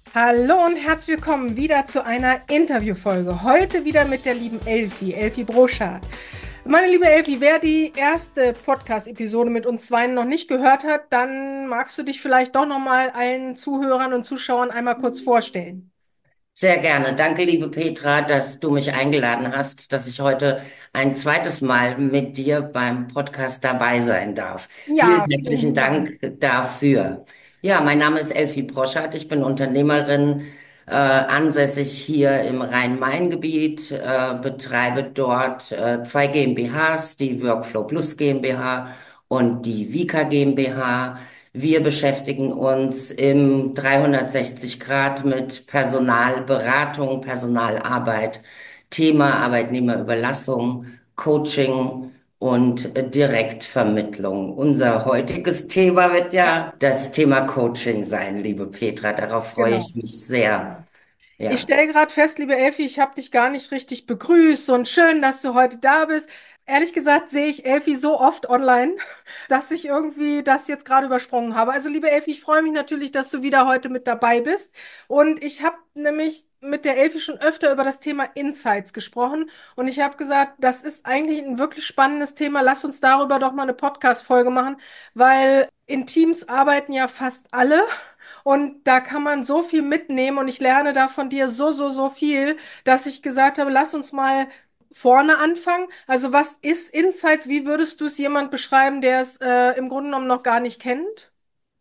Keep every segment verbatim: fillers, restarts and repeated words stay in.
Hallo und herzlich willkommen wieder zu einer Interviewfolge. Heute wieder mit der lieben Elfi, Elfi Broschardt. Meine liebe Elfi, wer die erste Podcast-Episode mit uns zweien noch nicht gehört hat, dann magst du dich vielleicht doch noch mal allen Zuhörern und Zuschauern einmal kurz vorstellen. Sehr gerne. Danke, liebe Petra, dass du mich eingeladen hast, dass ich heute ein zweites Mal mit dir beim Podcast dabei sein darf. Vielen Ja, herzlichen vielen Dank. Dank dafür. Ja, mein Name ist Elfi Broschardt. Ich bin Unternehmerin, äh, ansässig hier im Rhein-Main-Gebiet, äh, betreibe dort äh, zwei GmbHs, die Workflow Plus GmbH und die Vika GmbH. Wir beschäftigen uns im dreihundertsechzig Grad mit Personalberatung, Personalarbeit, Thema Arbeitnehmerüberlassung, Coaching und äh, Direktvermittlung. Unser heutiges Thema wird Ja, ja das Thema Coaching sein, liebe Petra. Darauf freue genau. ich mich sehr. Ich Ja. stelle gerade fest, liebe Elfi, ich habe dich gar nicht richtig begrüßt und schön, dass du heute da bist. Ehrlich gesagt sehe ich Elfi so oft online, dass ich irgendwie das jetzt gerade übersprungen habe. Also, liebe Elfi, ich freue mich natürlich, dass du wieder heute mit dabei bist. Und ich habe nämlich mit der Elfi schon öfter über das Thema Insights gesprochen. Und ich habe gesagt, das ist eigentlich ein wirklich spannendes Thema. Lass uns darüber doch mal eine Podcast-Folge machen, weil in Teams arbeiten ja fast alle. Und da kann man so viel mitnehmen und ich lerne da von dir so, so, so viel, dass ich gesagt habe, lass uns mal vorne anfangen. Also was ist Insights? Wie würdest du es jemand beschreiben, der es äh, im Grunde genommen noch gar nicht kennt?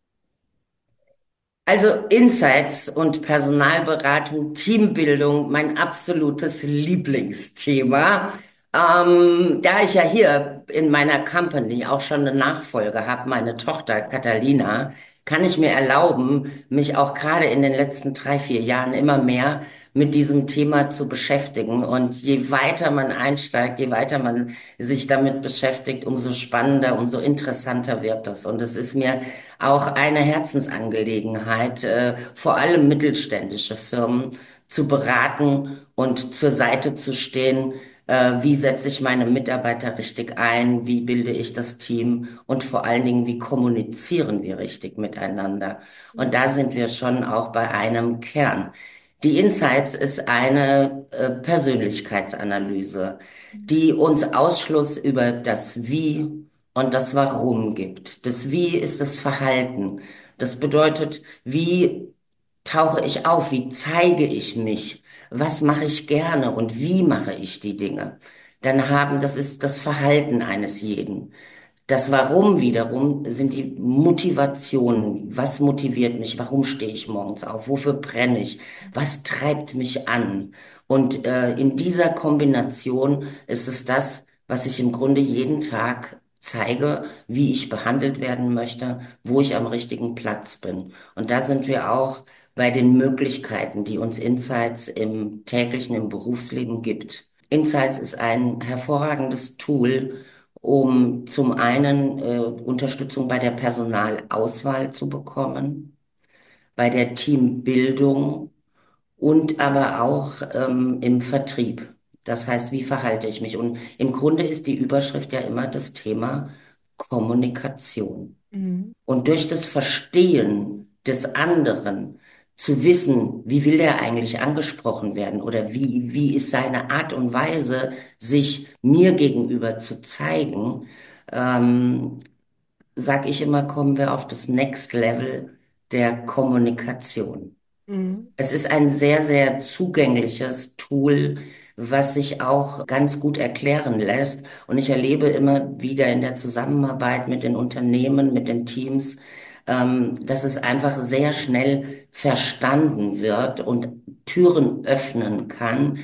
Also Insights und Personalberatung, Teambildung, mein absolutes Lieblingsthema. Ähm, da ich ja hier in meiner Company auch schon eine Nachfolge habe, meine Tochter Catalina, kann ich mir erlauben, mich auch gerade in den letzten drei, vier Jahren immer mehr mit diesem Thema zu beschäftigen. Und je weiter man einsteigt, je weiter man sich damit beschäftigt, umso spannender, umso interessanter wird das. Und es ist mir auch eine Herzensangelegenheit, äh, vor allem mittelständische Firmen zu beraten und zur Seite zu stehen. Äh, wie setze ich meine Mitarbeiter richtig ein? Wie bilde ich das Team? Und vor allen Dingen, wie kommunizieren wir richtig miteinander? Und da sind wir schon auch bei einem Kern. Die Insights ist eine äh, Persönlichkeitsanalyse, die uns Ausschluss über das Wie und das Warum gibt. Das Wie ist das Verhalten. Das bedeutet, wie tauche ich auf? Wie zeige ich mich? Was mache ich gerne und wie mache ich die Dinge? Dann haben, das ist das Verhalten eines jeden. Das Warum wiederum sind die Motivationen. Was motiviert mich? Warum stehe ich morgens auf? Wofür brenne ich? Was treibt mich an? Und äh, in dieser Kombination ist es das, was ich im Grunde jeden Tag zeige, wie ich behandelt werden möchte, wo ich am richtigen Platz bin. Und da sind wir auch bei den Möglichkeiten, die uns Insights im täglichen, im Berufsleben gibt. Insights ist ein hervorragendes Tool, um zum einen äh, Unterstützung bei der Personalauswahl zu bekommen, bei der Teambildung und aber auch ähm, im Vertrieb. Das heißt, wie verhalte ich mich? Und im Grunde ist die Überschrift ja immer das Thema Kommunikation. Mhm. Und durch das Verstehen des anderen zu wissen, wie will der eigentlich angesprochen werden oder wie, wie ist seine Art und Weise, sich mir gegenüber zu zeigen, ähm, sag ich immer, kommen wir auf das Next Level der Kommunikation. Mhm. Es ist ein sehr, sehr zugängliches Tool, was sich auch ganz gut erklären lässt. Und ich erlebe immer wieder in der Zusammenarbeit mit den Unternehmen, mit den Teams, ähm, dass es einfach sehr schnell verstanden wird und Türen öffnen kann,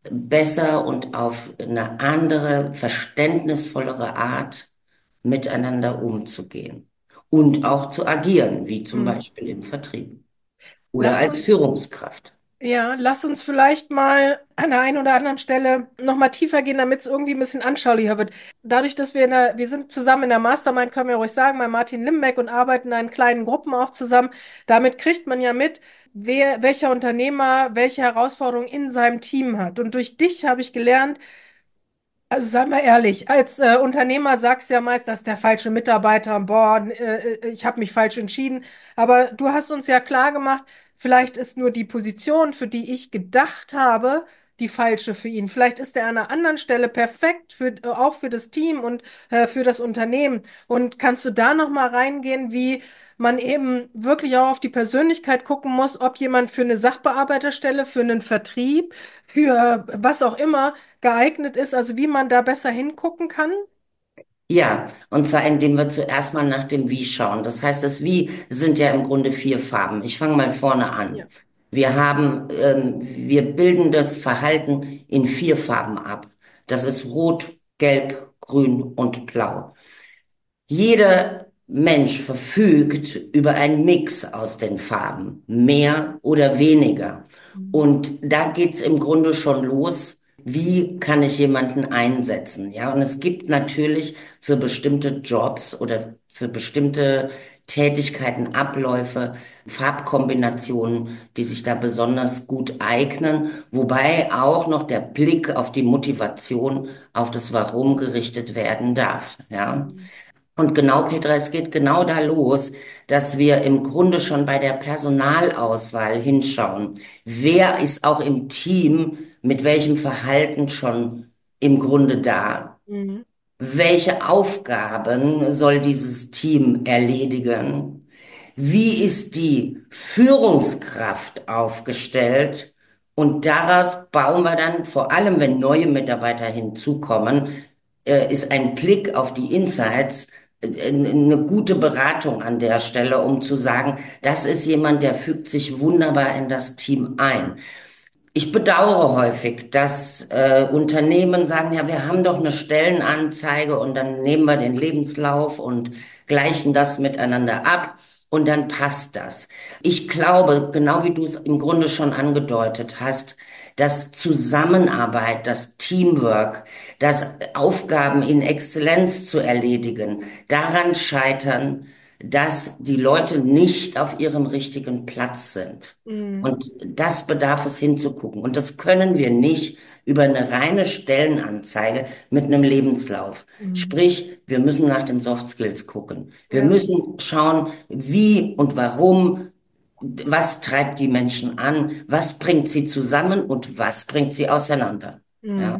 besser und auf eine andere, verständnisvollere Art miteinander umzugehen und auch zu agieren, wie zum Mhm. Beispiel im Vertrieb oder Lass als uns, Führungskraft. ja, lass uns vielleicht mal an der einen oder anderen Stelle noch mal tiefer gehen, damit es irgendwie ein bisschen anschaulicher wird. Dadurch, dass wir in der, wir sind zusammen in der Mastermind, können wir ruhig sagen, bei Martin Limbeck und arbeiten in kleinen Gruppen auch zusammen. Damit kriegt man ja mit, wer, welcher Unternehmer welche Herausforderungen in seinem Team hat. Und durch dich habe ich gelernt, also sei mal ehrlich, als äh, Unternehmer sagst du ja meist, das ist der falsche Mitarbeiter, boah, äh, äh, ich habe mich falsch entschieden. Aber du hast uns ja klar gemacht, Vielleicht ist nur die Position, für die ich gedacht habe, die falsche für ihn. Vielleicht ist er an einer anderen Stelle perfekt für, äh, auch für das Team und äh, für das Unternehmen. Und kannst du da noch mal reingehen, wie man eben wirklich auch auf die Persönlichkeit gucken muss, ob jemand für eine Sachbearbeiterstelle, für einen Vertrieb, für was auch immer geeignet ist, also wie man da besser hingucken kann? Ja, und zwar indem wir zuerst mal nach dem Wie schauen. Das heißt, das Wie sind ja im Grunde vier Farben. Ich fange mal vorne an. Ja. Wir haben, ähm, wir bilden das Verhalten in vier Farben ab. Das ist Rot, Gelb, Grün und Blau. Jeder Mensch verfügt über einen Mix aus den Farben, mehr oder weniger. Mhm. Und da geht's im Grunde schon los. Wie kann ich jemanden einsetzen? Ja, und es gibt natürlich für bestimmte Jobs oder für bestimmte Tätigkeiten, Abläufe, Farbkombinationen, die sich da besonders gut eignen, wobei auch noch der Blick auf die Motivation, auf das Warum gerichtet werden darf. Ja. Mhm. Und genau, Petra, es geht genau da los, dass wir im Grunde schon bei der Personalauswahl hinschauen. Wer ist auch im Team mit welchem Verhalten schon im Grunde da? Mhm. Welche Aufgaben soll dieses Team erledigen? Wie ist die Führungskraft aufgestellt? Und daraus bauen wir dann, vor allem wenn neue Mitarbeiter hinzukommen, äh, ist ein Blick auf die Insights äh, eine gute Beratung an der Stelle, um zu sagen, das ist jemand, der fügt sich wunderbar in das Team ein. Ich bedauere häufig, dass äh, Unternehmen sagen, ja, wir haben doch eine Stellenanzeige und dann nehmen wir den Lebenslauf und gleichen das miteinander ab und dann passt das. Ich glaube, genau wie du es im Grunde schon angedeutet hast, dass Zusammenarbeit, das Teamwork, das Aufgaben in Exzellenz zu erledigen, daran scheitern, dass die Leute nicht auf ihrem richtigen Platz sind. Mhm. Und das bedarf es hinzugucken. Und das können wir nicht über eine reine Stellenanzeige mit einem Lebenslauf. Mhm. Sprich, wir müssen nach den Soft Skills gucken. Wir Ja. müssen schauen, wie und warum, was treibt die Menschen an, was bringt sie zusammen und was bringt sie auseinander. Ja. Mhm.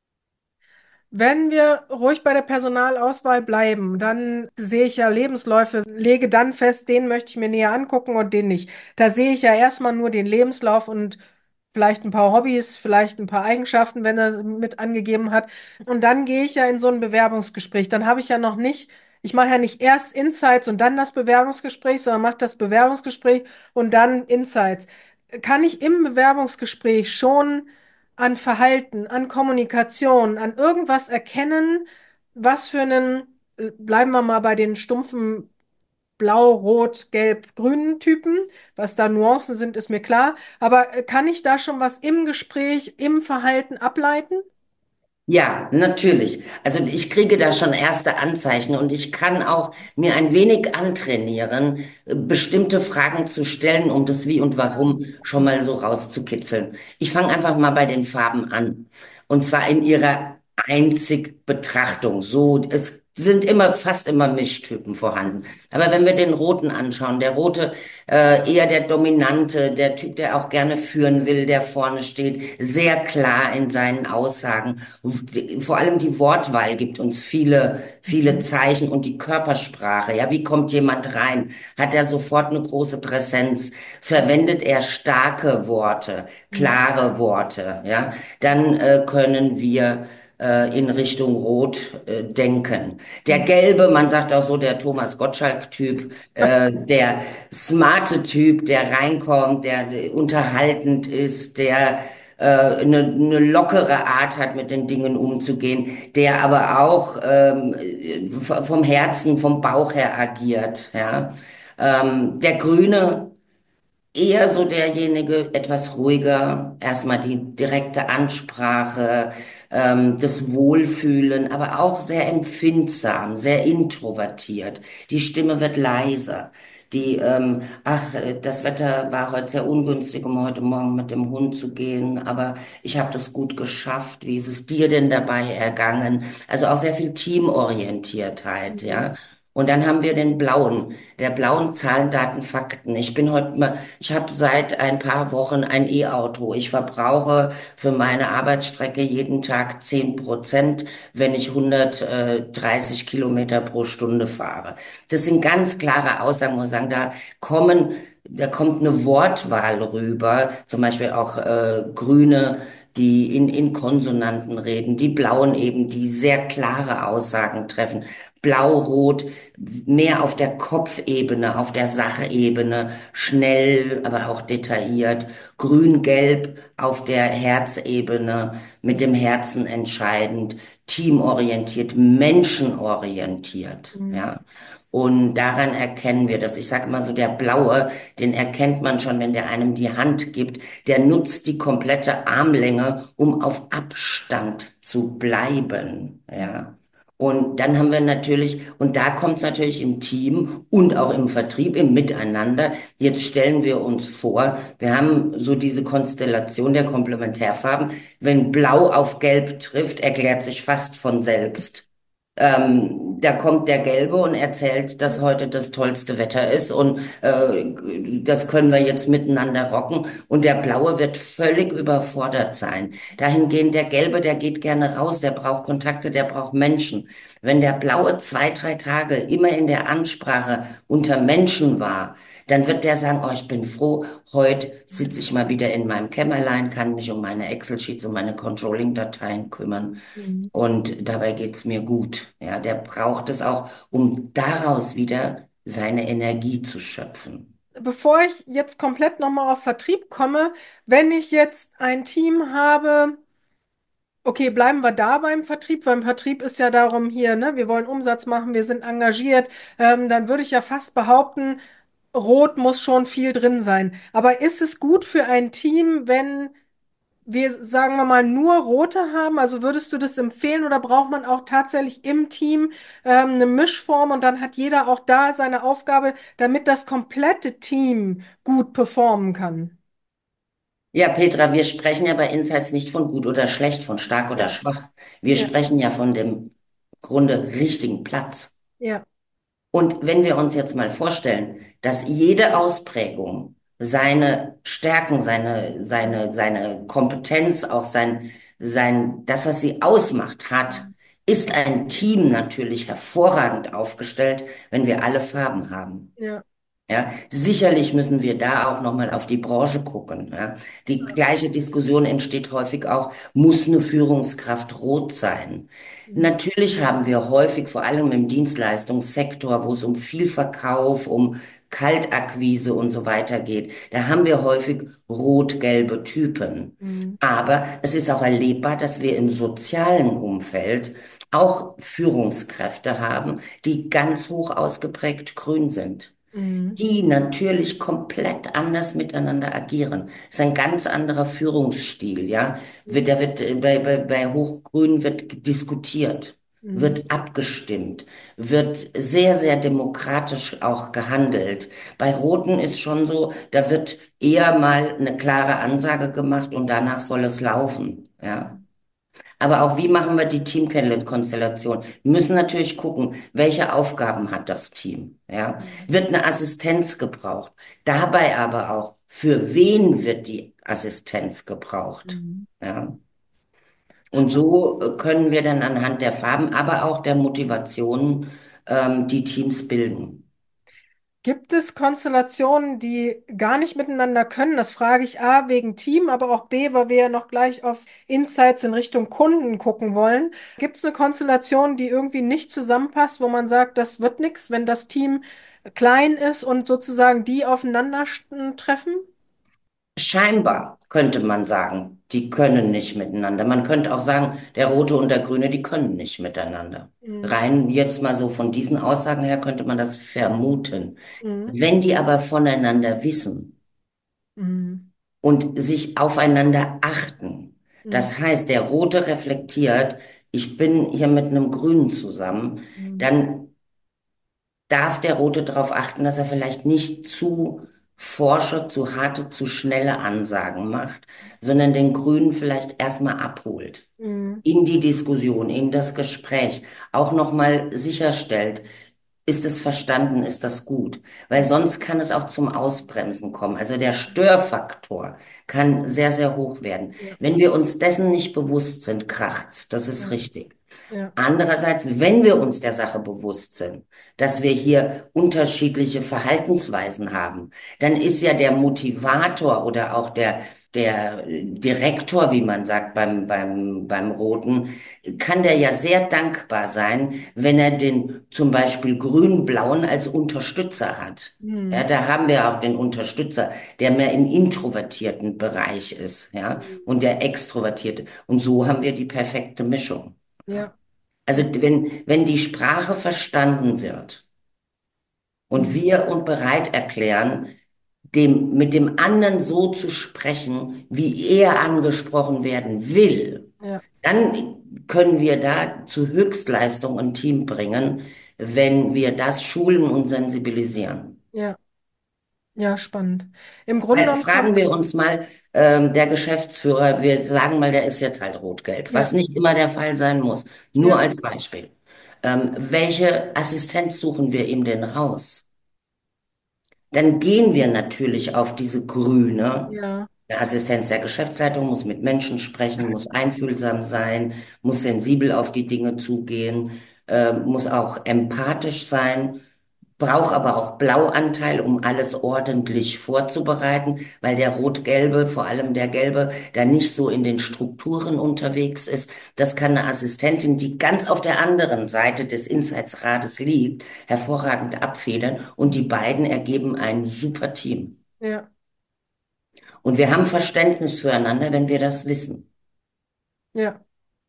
Wenn wir ruhig bei der Personalauswahl bleiben, dann sehe ich ja Lebensläufe, lege dann fest, den möchte ich mir näher angucken und den nicht. Da sehe ich ja erstmal nur den Lebenslauf und vielleicht ein paar Hobbys, vielleicht ein paar Eigenschaften, wenn er es mit angegeben hat. Und dann gehe ich ja in so ein Bewerbungsgespräch. Dann habe ich ja noch nicht, ich mache ja nicht erst Insights und dann das Bewerbungsgespräch, sondern mache das Bewerbungsgespräch und dann Insights. Kann ich im Bewerbungsgespräch schon an Verhalten, an Kommunikation, an irgendwas erkennen, was für einen, äh, bleiben wir mal bei den stumpfen Blau, Rot, Gelb, grünen Typen, was da Nuancen sind, ist mir klar. Aber äh, kann ich da schon was im Gespräch, im Verhalten ableiten? Ja, natürlich. Also ich kriege da schon erste Anzeichen und ich kann auch mir ein wenig antrainieren, äh, bestimmte Fragen zu stellen, um das Wie und Warum schon mal so rauszukitzeln. Ich fange einfach mal bei den Farben an. Und zwar in ihrer Einzigbetrachtung. So, es sind immer, fast immer Mischtypen vorhanden. Aber wenn wir den Roten anschauen, der Rote, äh, eher der Dominante, der Typ, der auch gerne führen will, der vorne steht, sehr klar in seinen Aussagen. Vor allem die Wortwahl gibt uns viele, viele Mhm. Zeichen und die Körpersprache. Ja, wie kommt jemand rein? Hat er sofort eine große Präsenz? Verwendet er starke Worte, Mhm. klare Worte? Ja, dann äh, können wir äh, in Richtung Rot äh, denken. Der Mhm. Gelbe, man sagt auch so, der Thomas Gottschalk-Typ, äh, der smarte Typ, der reinkommt, der äh, unterhaltend ist, der äh, eine, eine lockere Art hat, mit den Dingen umzugehen, der aber auch ähm, v- vom Herzen, vom Bauch her agiert. Ja? Ähm, der Grüne, eher so derjenige, etwas ruhiger, erstmal die direkte Ansprache, ähm, das Wohlfühlen, aber auch sehr empfindsam, sehr introvertiert. Die Stimme wird leiser. Die, ähm, ach, äh, das Wetter war heute sehr ungünstig, um heute Morgen mit dem Hund zu gehen, aber ich habe das gut geschafft. Wie ist es dir denn dabei ergangen? Also auch sehr viel Teamorientiertheit, Mhm. ja. Und dann haben wir den blauen, der blauen Zahlen, Daten, Fakten. Ich bin heute mal, ich habe seit ein paar Wochen ein E-Auto. Ich verbrauche für meine Arbeitsstrecke jeden Tag zehn Prozent, wenn ich hundertdreißig Kilometer pro Stunde fahre. Das sind ganz klare Aussagen, wo wir sagen, da kommen, da kommt eine Wortwahl rüber, zum Beispiel auch äh, Grüne, die in, in Konsonanten reden, die Blauen eben, die sehr klare Aussagen treffen. Blau-Rot mehr auf der Kopfebene, auf der Sachebene, schnell, aber auch detailliert. Grün-Gelb auf der Herzebene, mit dem Herzen entscheidend, teamorientiert, menschenorientiert, Mhm. ja. Und daran erkennen wir das. Ich sage immer so, der Blaue, den erkennt man schon, wenn der einem die Hand gibt. Der nutzt die komplette Armlänge, um auf Abstand zu bleiben, ja. Und dann haben wir natürlich, und da kommt es natürlich im Team und auch im Vertrieb, im Miteinander. Jetzt stellen wir uns vor, wir haben so diese Konstellation der Komplementärfarben. Wenn Blau auf Gelb trifft, erklärt sich fast von selbst. Ähm, da kommt der Gelbe und erzählt, dass heute das tollste Wetter ist und äh, das können wir jetzt miteinander rocken. Und der Blaue wird völlig überfordert sein. Dahingehend der Gelbe, der geht gerne raus, der braucht Kontakte, der braucht Menschen. Wenn der Blaue zwei, drei Tage immer in der Ansprache unter Menschen war, dann wird der sagen, oh, ich bin froh, heute sitze ich mal wieder in meinem Kämmerlein, kann mich um meine Excel-Sheets, um meine Controlling-Dateien kümmern. Mhm. Und dabei geht's mir gut. Ja, der braucht es auch, um daraus wieder seine Energie zu schöpfen. Bevor ich jetzt komplett nochmal auf Vertrieb komme, wenn ich jetzt ein Team habe, okay, bleiben wir da beim Vertrieb, weil im Vertrieb ist ja darum hier, ne, wir wollen Umsatz machen, wir sind engagiert, ähm, dann würde ich ja fast behaupten, Rot muss schon viel drin sein. Aber ist es gut für ein Team, wenn wir, sagen wir mal, nur Rote haben? Also würdest du das empfehlen oder braucht man auch tatsächlich im Team ähm, eine Mischform und dann hat jeder auch da seine Aufgabe, damit das komplette Team gut performen kann? Ja, Petra, wir sprechen ja bei Insights nicht von gut oder schlecht, von stark oder Ja, schwach. Wir ja, sprechen ja von dem Grunde richtigen Platz. ja. Und wenn wir uns jetzt mal vorstellen, dass jede Ausprägung seine Stärken, seine, seine, seine Kompetenz, auch sein, sein, das, was sie ausmacht, hat, ist ein Team natürlich hervorragend aufgestellt, wenn wir alle Farben haben. Ja. Ja, sicherlich müssen wir da auch nochmal auf die Branche gucken. Ja. Die gleiche Diskussion entsteht häufig auch, muss eine Führungskraft rot sein? Mhm. Natürlich haben wir häufig, vor allem im Dienstleistungssektor, wo es um viel Verkauf, um Kaltakquise und so weiter geht, da haben wir häufig rot-gelbe Typen. Mhm. Aber es ist auch erlebbar, dass wir im sozialen Umfeld auch Führungskräfte haben, die ganz hoch ausgeprägt grün sind, Mhm. die natürlich komplett anders miteinander agieren. Das ist ein ganz anderer Führungsstil, ja. Wird, da wird, äh, bei, bei, bei Hochgrün wird diskutiert, Mhm. wird abgestimmt, wird sehr, sehr demokratisch auch gehandelt. Bei Roten ist schon so, da wird eher mal eine klare Ansage gemacht und danach soll es laufen, ja. Aber auch, wie machen wir die Teamkonstellation? Wir müssen natürlich gucken, welche Aufgaben hat das Team? Ja? Mhm. Wird eine Assistenz gebraucht? Dabei aber auch, für wen wird die Assistenz gebraucht? Mhm. Ja? Und Spannend. so äh, können wir dann anhand der Farben, aber auch der Motivationen, ähm, die Teams bilden. Gibt es Konstellationen, die gar nicht miteinander können? Das frage ich A wegen Team, aber auch B, weil wir ja noch gleich auf Insights in Richtung Kunden gucken wollen. Gibt es eine Konstellation, die irgendwie nicht zusammenpasst, wo man sagt, das wird nichts, wenn das Team klein ist und sozusagen die aufeinandertreffen? Scheinbar könnte man sagen, die können nicht miteinander. Man könnte auch sagen, der Rote und der Grüne, die können nicht miteinander. Mhm. Rein jetzt mal so von diesen Aussagen her könnte man das vermuten. Mhm. Wenn die aber voneinander wissen Mhm. und sich aufeinander achten, Mhm. das heißt, der Rote reflektiert, ich bin hier mit einem Grünen zusammen, Mhm. dann darf der Rote darauf achten, dass er vielleicht nicht zu forsche, zu harte, zu schnelle Ansagen macht, sondern den Grünen vielleicht erstmal abholt, Mhm. in die Diskussion, in das Gespräch, auch nochmal sicherstellt, ist es verstanden, ist das gut? Weil sonst kann es auch zum Ausbremsen kommen. Also der Störfaktor kann sehr, sehr hoch werden. Ja, Wenn wir uns dessen nicht bewusst sind, kracht's. Das ist ja, richtig. ja. Andererseits, wenn wir uns der Sache bewusst sind, dass wir hier unterschiedliche Verhaltensweisen haben, dann ist ja der Motivator oder auch der, der Direktor, wie man sagt, beim, beim, beim Roten, kann der ja sehr dankbar sein, wenn er den zum Beispiel grün-blauen als Unterstützer hat. Ja, Mhm. da haben wir auch den Unterstützer, der mehr im introvertierten Bereich ist, ja, und der extrovertierte. Und so haben wir die perfekte Mischung. Ja, Also ja. wenn, wenn die Sprache verstanden wird und Mhm. wir uns bereit erklären, dem, mit dem anderen so zu sprechen, wie er angesprochen werden will, Ja, dann können wir da zu Höchstleistung ein Team bringen, wenn wir das schulen und sensibilisieren. ja, ja, spannend. Im Grunde Weil, genommen kann, fragen wir uns mal, ähm, der Geschäftsführer, wir sagen mal, der ist jetzt halt rot-gelb, was ja, nicht immer der Fall sein muss. Nur ja, als Beispiel. Ähm, welche Assistenz suchen wir ihm denn raus? Dann gehen wir natürlich auf diese grüne. ja, Der Assistenz der Geschäftsleitung muss mit Menschen sprechen, muss einfühlsam sein, muss sensibel auf die Dinge zugehen, äh, muss auch empathisch sein, braucht aber auch Blauanteil, um alles ordentlich vorzubereiten, weil der Rot-Gelbe, vor allem der Gelbe, da nicht so in den Strukturen unterwegs ist. Das kann eine Assistentin, die ganz auf der anderen Seite des Insights-Rades liegt, hervorragend abfedern und die beiden ergeben ein super Team. ja, Und wir haben Verständnis füreinander, wenn wir das wissen. ja.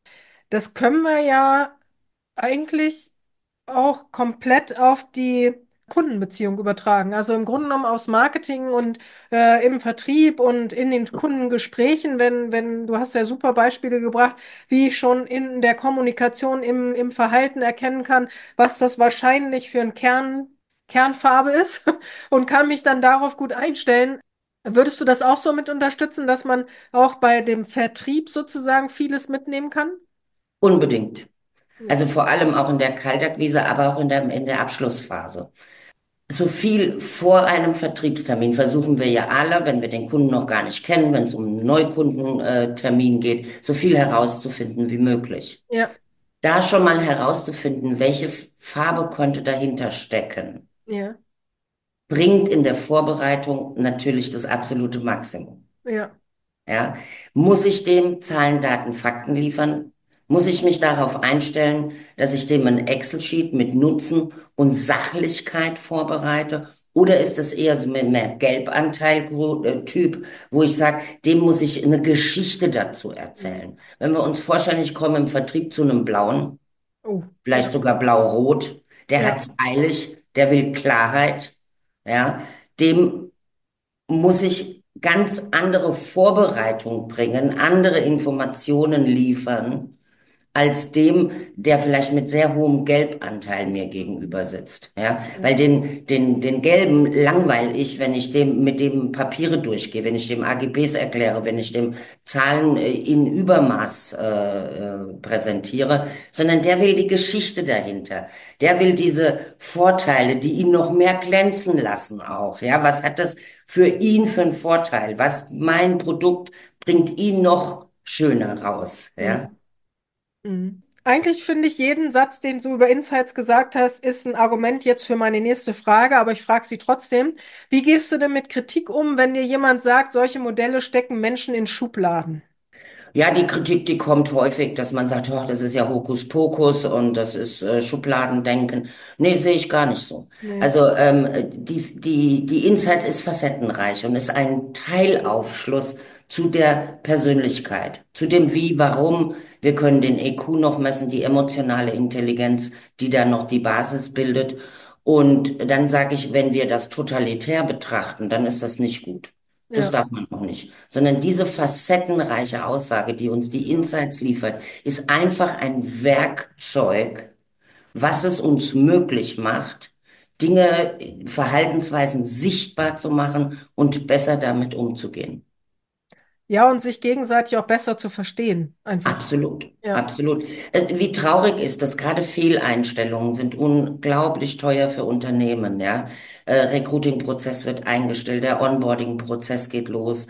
Das können wir ja eigentlich auch komplett auf die Kundenbeziehung übertragen. Also im Grunde genommen aus Marketing und äh, im Vertrieb und in den Kundengesprächen, wenn, wenn, du hast ja super Beispiele gebracht, wie ich schon in der Kommunikation, im, im Verhalten erkennen kann, was das wahrscheinlich für ein Kern, Kernfarbe ist und kann mich dann darauf gut einstellen. Würdest du das auch so mit unterstützen, dass man auch bei dem Vertrieb sozusagen vieles mitnehmen kann? Unbedingt. Ja, Also vor allem auch in der Kaltakquise, aber auch in der, in der Abschlussphase. So viel vor einem Vertriebstermin versuchen wir ja alle, wenn wir den Kunden noch gar nicht kennen, wenn es um einen Neukundentermin geht, so viel herauszufinden wie möglich. ja, Da schon mal herauszufinden, welche Farbe könnte dahinter stecken, ja, bringt in der Vorbereitung natürlich das absolute Maximum. ja, Ja, muss ich dem Zahlen, Daten, Fakten liefern? Muss ich mich darauf einstellen, dass ich dem ein Excel-Sheet mit Nutzen und Sachlichkeit vorbereite? Oder ist das eher so mehr mehr Gelbanteil-Typ, wo ich sage, dem muss ich eine Geschichte dazu mhm. erzählen? Wenn wir uns vorstellen, ich komme im Vertrieb zu einem Blauen, Oh, vielleicht ja, sogar blau-rot, der ja, hat's eilig, der will Klarheit, ja, dem muss ich ganz andere Vorbereitung bringen, andere Informationen liefern, als dem, der vielleicht mit sehr hohem Gelbanteil mir gegenüber sitzt. Ja, ja, weil den, den, den Gelben langweile ich, wenn ich dem, mit dem Papiere durchgehe, wenn ich dem A G Bs erkläre, wenn ich dem Zahlen äh, in Übermaß äh, äh, präsentiere, sondern der will die Geschichte dahinter. Der will diese Vorteile, die ihn noch mehr glänzen lassen auch. Ja, was hat das für ihn für einen Vorteil? Was mein Produkt bringt ihn noch schöner raus? Ja. mhm. Mhm. Eigentlich finde ich jeden Satz, den du über Insights gesagt hast, ist ein Argument jetzt für meine nächste Frage, aber ich frage sie trotzdem. Wie gehst du denn mit Kritik um, wenn dir jemand sagt, solche Modelle stecken Menschen in Schubladen? Ja, die Kritik, die kommt häufig, dass man sagt, oh, das ist ja Hokuspokus und das ist äh, Schubladendenken. Nee, sehe ich gar nicht so. Nee. Also ähm, die, die, die Insights ist facettenreich und ist ein Teilaufschluss zu der Persönlichkeit, zu dem Wie, Warum. Wir können den E Q noch messen, die emotionale Intelligenz, die dann noch die Basis bildet. Und dann sage ich, wenn wir das totalitär betrachten, dann ist das nicht gut. Das Ja, darf man auch nicht. Sondern diese facettenreiche Aussage, die uns die genau. Insights liefert, ist einfach ein Werkzeug, was es uns möglich macht, Dinge, Verhaltensweisen sichtbar zu machen und besser damit umzugehen. Ja, und sich gegenseitig auch besser zu verstehen, einfach. Absolut, Ja, absolut. Es- Wie traurig ist das? Gerade Fehleinstellungen sind unglaublich teuer für Unternehmen, ja. Äh, Recruiting-Prozess wird eingestellt, der Onboarding-Prozess geht los.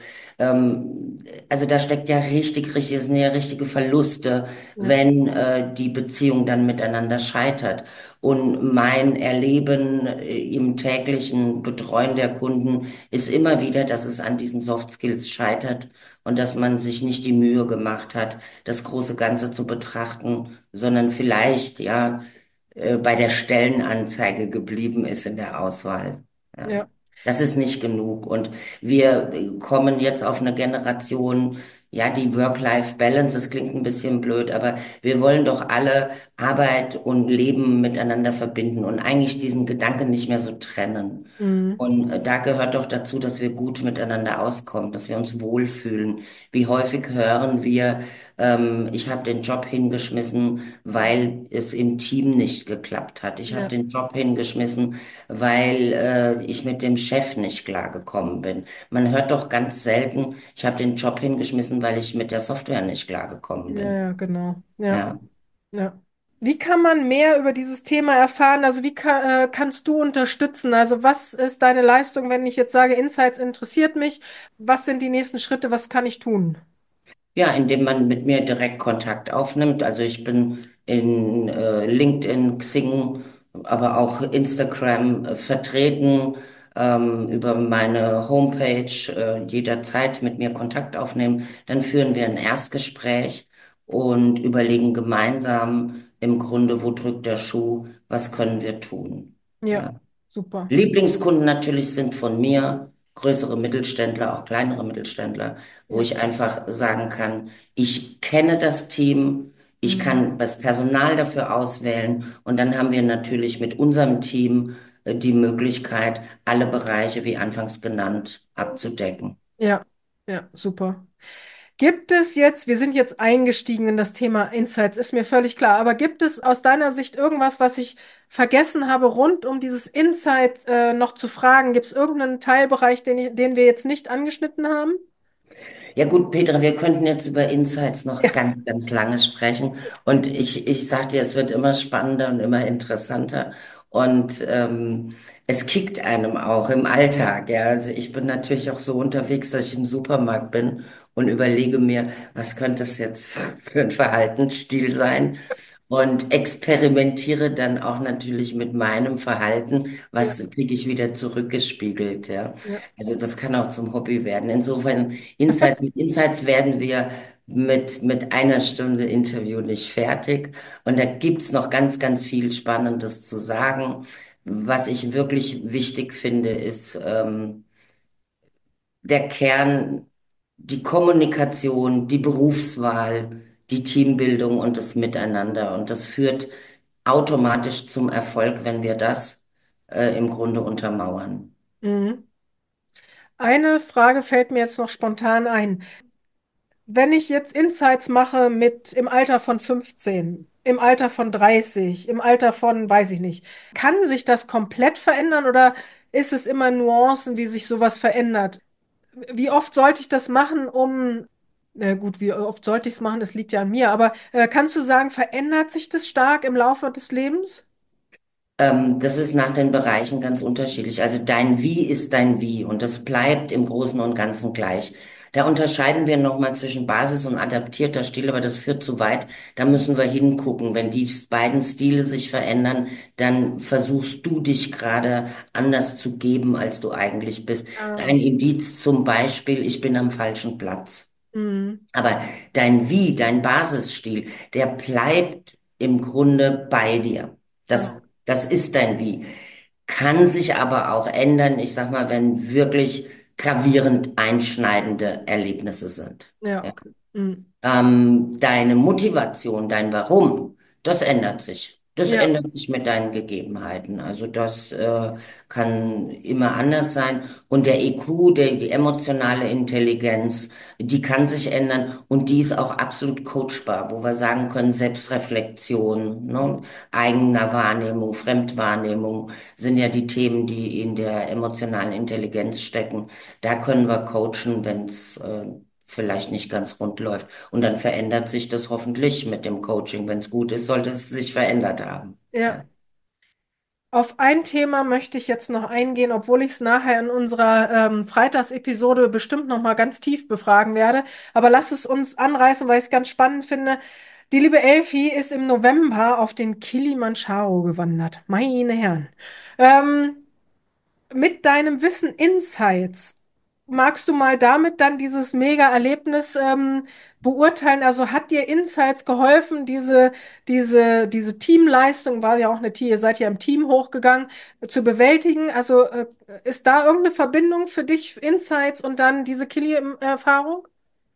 Ähm, also da steckt ja richtig, richtig, es sind ja richtige Verluste, ja, wenn äh, die Beziehung dann miteinander scheitert. Und mein Erleben äh, im täglichen Betreuen der Kunden ist immer wieder, dass es an diesen Soft Skills scheitert und dass man sich nicht die Mühe gemacht hat, das große Ganze zu betrachten, sondern vielleicht ja äh, bei der Stellenanzeige geblieben ist in der Auswahl. Ja. ja. Das ist nicht genug. Und wir äh, kommen jetzt auf eine Generation, ja, die Work-Life-Balance, das klingt ein bisschen blöd, aber wir wollen doch alle Arbeit und Leben miteinander verbinden und eigentlich diesen Gedanken nicht mehr so trennen. Mhm. Und äh, da gehört doch dazu, dass wir gut miteinander auskommen, dass wir uns wohlfühlen. Wie häufig hören wir, ähm, ich habe den Job hingeschmissen, weil es im Team nicht geklappt hat. Ich habe Ja, den Job hingeschmissen, weil äh, ich mit dem Chef nicht klargekommen bin. Man hört doch ganz selten, ich habe den Job hingeschmissen, weil ich mit der Software nicht klargekommen ja, bin. ja, genau. Ja, Ja. ja. Wie kann man mehr über dieses Thema erfahren? Also wie ka äh, kannst du unterstützen? Also was ist deine Leistung, wenn ich jetzt sage, Insights interessiert mich? Was sind die nächsten Schritte? Was kann ich tun? Ja, indem man mit mir direkt Kontakt aufnimmt. Also ich bin in äh, LinkedIn, Xing, aber auch Instagram äh, vertreten, ähm, über meine Homepage äh, jederzeit mit mir Kontakt aufnehmen. Dann führen wir ein Erstgespräch und überlegen gemeinsam im Grunde, wo drückt der Schuh, was können wir tun. Ja, Ja. super. Lieblingskunden natürlich sind von mir größere Mittelständler, auch kleinere Mittelständler, wo Ja. ich einfach sagen kann, ich kenne das Team, ich Mhm. kann das Personal dafür auswählen und dann haben wir natürlich mit unserem Team äh, die Möglichkeit, alle Bereiche, wie anfangs genannt, abzudecken. Ja, ja, super. Gibt es jetzt, wir sind jetzt eingestiegen in das Thema Insights, ist mir völlig klar, aber gibt es aus deiner Sicht irgendwas, was ich vergessen habe, rund um dieses Insight äh, noch zu fragen? Gibt es irgendeinen Teilbereich, den, ich, den wir jetzt nicht angeschnitten haben? Ja gut, Petra, wir könnten jetzt über Insights noch Ja, ganz, ganz lange sprechen. Und ich, ich sag dir, es wird immer spannender und immer interessanter. Und ähm, es kickt einem auch im Alltag. Ja, also ich bin natürlich auch so unterwegs, dass ich im Supermarkt bin und überlege mir, was könnte es jetzt für, für ein Verhaltensstil sein? Und experimentiere dann auch natürlich mit meinem Verhalten, ja, was kriege ich wieder zurückgespiegelt, ja. ja, Also das kann auch zum Hobby werden. Insofern, Insights, mit Insights werden wir mit, mit einer Stunde Interview nicht fertig. Und da gibt's noch ganz, ganz viel Spannendes zu sagen. Was ich wirklich wichtig finde, ist ähm, der Kern, die Kommunikation, die Berufswahl, die Teambildung und das Miteinander. Und das führt automatisch zum Erfolg, wenn wir das äh, im Grunde untermauern. Mhm. Eine Frage fällt mir jetzt noch spontan ein. Wenn ich jetzt Insights mache mit im Alter von fünfzehn, im Alter von dreißig, im Alter von, weiß ich nicht, kann sich das komplett verändern oder ist es immer Nuancen, wie sich sowas verändert? Wie oft sollte ich das machen, um, na gut, wie oft sollte ich es machen, das liegt ja an mir, aber äh, kannst du sagen, verändert sich das stark im Laufe des Lebens? Ähm, das ist nach den Bereichen ganz unterschiedlich. Also dein Wie ist dein Wie und das bleibt im Großen und Ganzen gleich. Da unterscheiden wir nochmal zwischen Basis und adaptierter Stil, aber das führt zu weit. Da müssen wir hingucken. Wenn die beiden Stile sich verändern, dann versuchst du dich gerade anders zu geben, als du eigentlich bist. Ah, Ein Indiz zum Beispiel, ich bin am falschen Platz. mhm. Aber dein Wie, dein Basisstil, der bleibt im Grunde bei dir. Das, Ah, das ist dein Wie. Kann sich aber auch ändern, ich sag mal, wenn wirklich gravierend einschneidende Erlebnisse sind. ja, Ja. okay. Mhm. Ähm, deine Motivation, dein Warum, das ändert sich. Das Ja, ändert sich mit deinen Gegebenheiten. Also das äh, kann immer anders sein. Und der E Q, der, die emotionale Intelligenz, die kann sich ändern und die ist auch absolut coachbar, wo wir sagen können, Selbstreflexion, ne, eigener Wahrnehmung, Fremdwahrnehmung sind ja die Themen, die in der emotionalen Intelligenz stecken. Da können wir coachen, wenn es äh, vielleicht nicht ganz rund läuft. Und dann verändert sich das hoffentlich mit dem Coaching. Wenn es gut ist, sollte es sich verändert haben. Ja. Ja. Auf ein Thema möchte ich jetzt noch eingehen, obwohl ich es nachher in unserer ähm, Freitagsepisode bestimmt noch mal ganz tief befragen werde. Aber lass es uns anreißen, weil ich es ganz spannend finde. Die liebe Elfi ist im November auf den Kilimanjaro gewandert. Meine Herren. Ähm, mit deinem Wissen Insights, magst du mal damit dann dieses Mega-Erlebnis ähm, beurteilen? Also hat dir Insights geholfen, diese, diese, diese Teamleistung, war ja auch eine Team, ihr seid ja im Team hochgegangen, zu bewältigen? Also äh, ist da irgendeine Verbindung für dich, Insights und dann diese Kili-Erfahrung?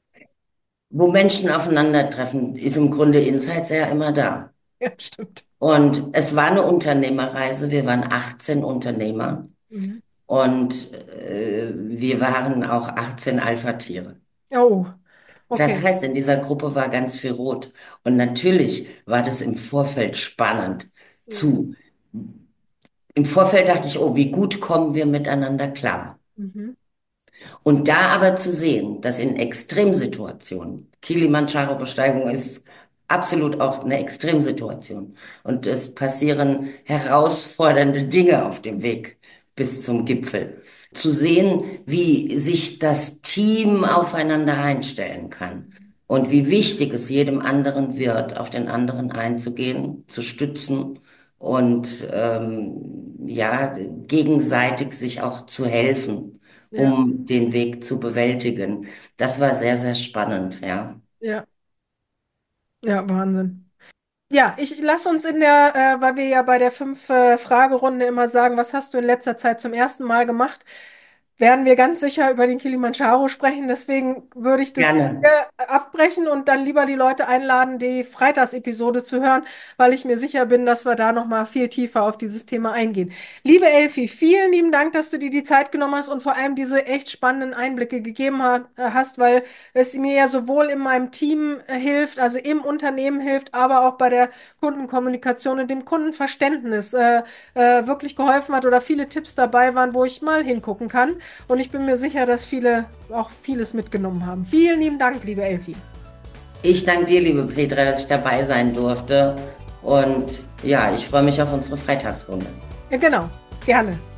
Wo Menschen aufeinandertreffen, ist im Grunde Insights ja immer da. Ja, stimmt. Und es war eine Unternehmerreise. Wir waren achtzehn Unternehmer Mhm. und äh, wir waren auch achtzehn Alpha-Tiere. Oh, Das okay. heißt, in dieser Gruppe war ganz viel Rot. Und natürlich war das im Vorfeld spannend Mhm. zu. Im Vorfeld dachte ich, oh, wie gut kommen wir miteinander klar. Mhm. Und da aber zu sehen, dass in Extremsituationen, Kilimanjaro-Besteigung ist absolut auch eine Extremsituation und es passieren herausfordernde Dinge auf dem Weg bis zum Gipfel. Zu sehen, wie sich das Team aufeinander einstellen kann und wie wichtig es jedem anderen wird, auf den anderen einzugehen, zu stützen und ähm, ja, gegenseitig sich auch zu helfen, Ja, um den Weg zu bewältigen. Das war sehr, sehr spannend, ja. ja, ja, Wahnsinn. Ja, ich lass uns in der, äh, weil wir ja bei der fünf äh, Fragerunde immer sagen, was hast du in letzter Zeit zum ersten Mal gemacht, werden wir ganz sicher über den Kilimanjaro sprechen. Deswegen würde ich das Gerne. hier abbrechen und dann lieber die Leute einladen, die Freitagsepisode zu hören, weil ich mir sicher bin, dass wir da noch mal viel tiefer auf dieses Thema eingehen. Liebe Elfi, vielen lieben Dank, dass du dir die Zeit genommen hast und vor allem diese echt spannenden Einblicke gegeben ha- hast, weil es mir ja sowohl in meinem Team äh, hilft, also im Unternehmen hilft, aber auch bei der Kundenkommunikation und dem Kundenverständnis äh, äh, wirklich geholfen hat oder viele Tipps dabei waren, wo ich mal hingucken kann. Und ich bin mir sicher, dass viele auch vieles mitgenommen haben. Vielen lieben Dank, liebe Elfi. Ich danke dir, liebe Petra, dass ich dabei sein durfte. Und ja, ich freue mich auf unsere Freitagsrunde. Ja, genau, gerne.